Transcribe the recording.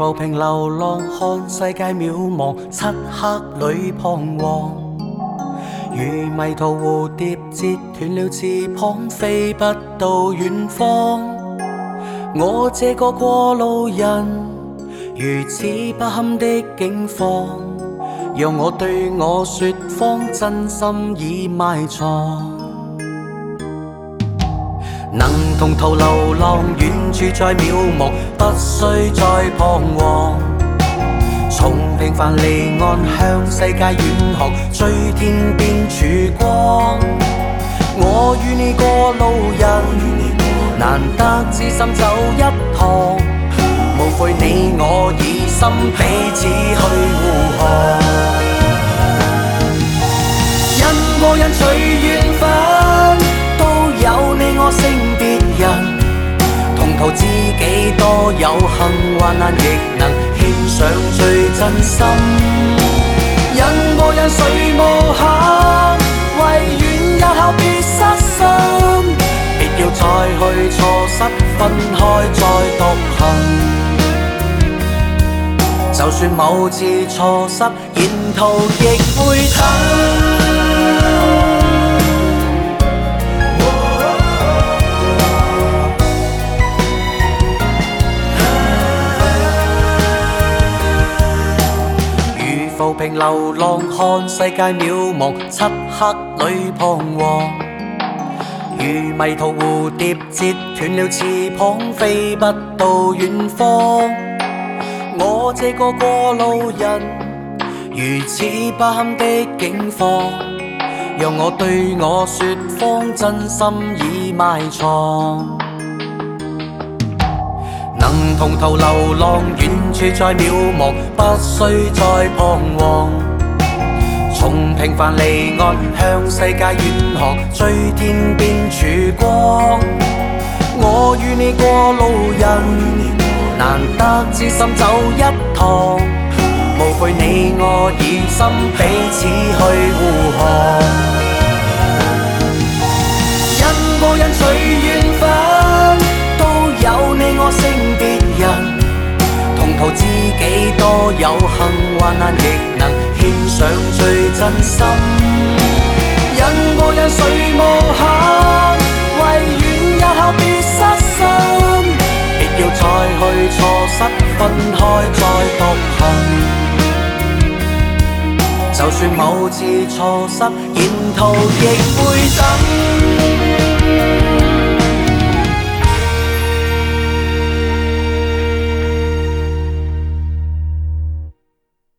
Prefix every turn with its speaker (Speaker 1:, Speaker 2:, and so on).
Speaker 1: 浮萍流浪，看世界渺茫，漆黑里彷徨。如迷途蝴蝶，折斷了翅膀，飛不到遠方。我這個過路人，如此不堪的境況，讓我對我說謊，真心已埋藏。能同途流浪，遠處再渺茫，不需再彷徨。從平凡離岸，向世界遠航，追天邊曙光。我與你過路人，難得知心走一趟，無悔你我以心彼此去護航。人和人隨緣分，都有你我性別人，同途知己多有幸，患難亦能獻上最真心。人和人誰無憾，唯願日後別失信，別要再去錯失，分開再獨行。就算某次錯失，沿途亦會等。浮萍流浪，看世界渺茫，漆黑裏彷徨。如迷途蝴蝶，折斷了翅膀，飛不到遠方。我這個過路人，如此不堪的境況，讓我對我說謊，真心已埋藏。能同途流浪，遠處再渺茫，不需再彷徨。從平凡離岸，向世界遠航，追天邊曙光。我與你過路人，難得知心走一趟，無悔你我以心彼此去護航。人和人隨緣分，都有你我性別人，同途知己多有幸，患難亦能獻上最真心。人和人誰無憾，唯願日後別失信，別要再去錯失，分開再獨行。就算某次錯失，沿途亦會等。